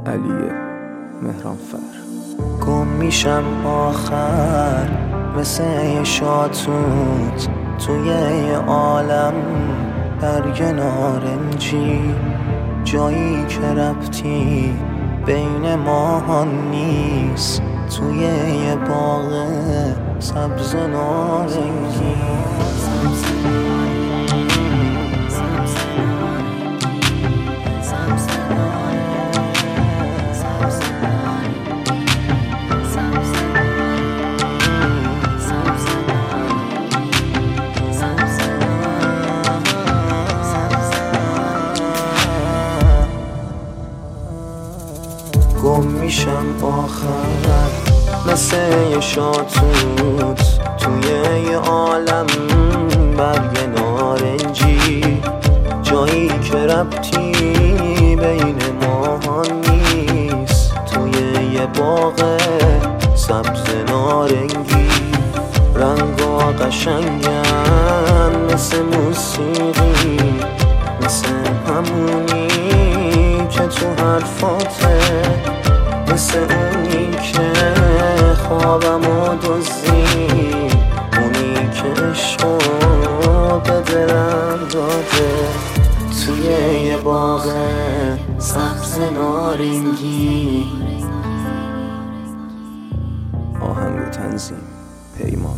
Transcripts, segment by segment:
علی مهرانفر. گم میشم آخر مثل یه شاتوت توی یه عالم برگ نارنجی، جایی که ربطی بین ماها نیست، توی یه باغ سبز نارنگی. گم میشم آخر مثل یه شاتوت توی یه عالم برگ نارنجی، جایی که ربطی بین ماها نیست، توی یه باغ سبز نارنگی. رنگا قشنگن مثل موسیقی، مثل همونی که تو حرفاته، مثل اونی که خوابمو دزدی، اونی که عشقو به دلم داده، توی یه باغ سبز نارنگی. آهنگ و تنظیم پیمان.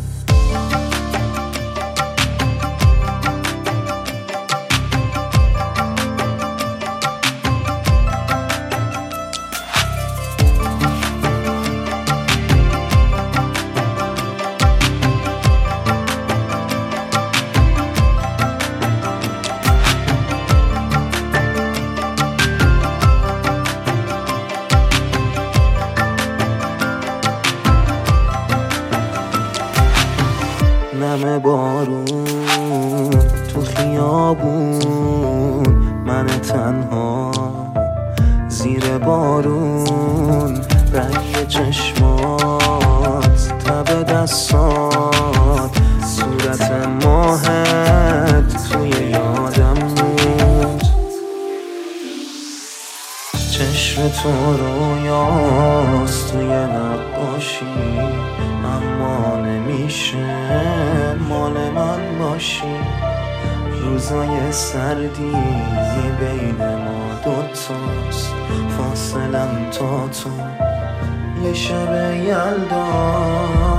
نم بارون تو خیابون، من تنها زیر بارون، رنگ چشمات، تب دستات، صورت ماهت توی یادم موند. چشم تو رویاست توی نقاشی، اما نمیشه مال من باشی. روزای سردی بین ما دوتاست، فاصلم تا تو یه شب یلدا